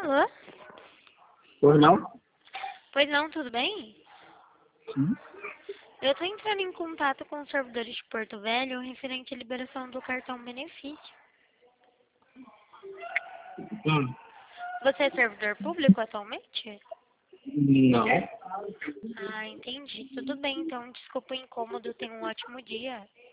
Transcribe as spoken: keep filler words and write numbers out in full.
Alô? Pois não? Pois não, tudo bem? Sim. Eu tô entrando em contato com os servidores de Porto Velho referente à liberação do cartão benefício. Hum. Você é servidor público atualmente? Não. Ah, entendi. Tudo bem, então desculpa o incômodo. Tenha um ótimo dia.